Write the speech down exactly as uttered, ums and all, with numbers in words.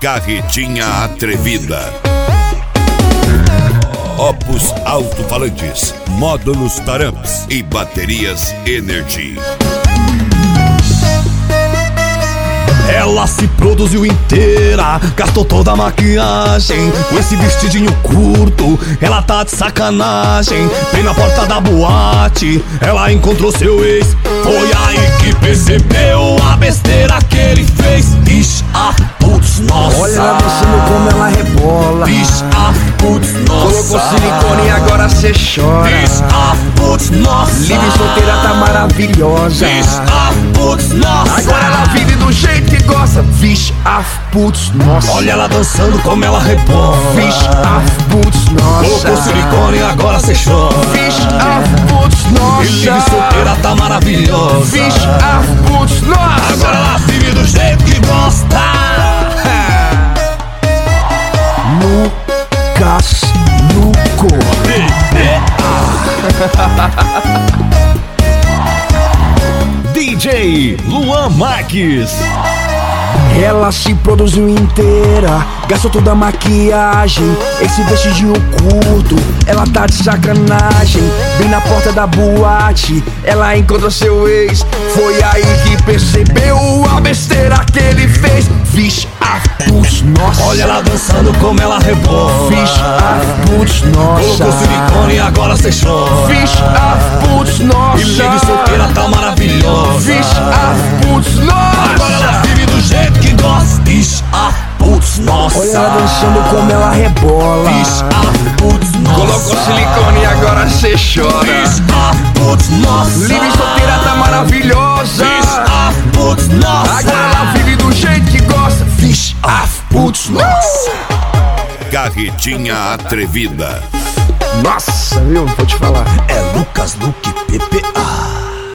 Carretinha atrevida. Opus alto-falantes, módulos Taramps e baterias Energy. Ela se produziu inteira, gastou toda a maquiagem. Com esse vestidinho curto, ela tá de sacanagem. Bem na porta da boate, ela encontrou seu ex. Foi aí que percebeu a besteira que ele fez. Bicha, ah, putz, nossa. Olha ela dançando como ela rebola. Bicha, ah, putz, nossa. Colocou silicone e agora cê chora. Bicha, ah, putz, nossa. Livre e solteira tá maravilhosa. Bicha, ah, putz, nossa. Agora ela vive do jeito que gosta. Vixe, ah, putz, nossa. Olha ela dançando como ela rebola. Vixe, ah, putz, nossa. Colocou silicone e agora cê chora. Vixe, ah, putz, nossa. E livre solteira tá maravilhosa. Vixe, ah, putz, nossa. Agora ela vive do jeito que gosta. Lucas Luco. D J Luan Marques. Ela se produziu inteira, gastou toda a maquiagem. Esse vestidinho curto, ela tá de sacanagem. Bem na porta da boate, ela encontrou seu ex. Foi aí que percebeu a besteira que ele fez. Vixe, ah, putz, nossa. Olha ela dançando como ela rebola. Vixe, ah, putz, nossa. Colocou silicone e agora cê chora. Vixe, ah, putz, nossa. E livre solteira tá maravilhosa. Vixe, ah, putz, nossa. Agora ela vive do jeito que gosta. Vixe, ah, putz, nossa. Olha ela dançando como ela rebola. Vixe, ah, putz, nossa. Colocou silicone e agora cê chora. Vixe, ah, putz, nossa. Livre e solteira tá maravilhosa. Vixe, ah, putz, nossa. Agora ela vive do jeito que gosta. Vixe, ah, putz, nossa. Carretinha atrevida. Nossa, viu? Vou te falar. É Lucas Luque P P A.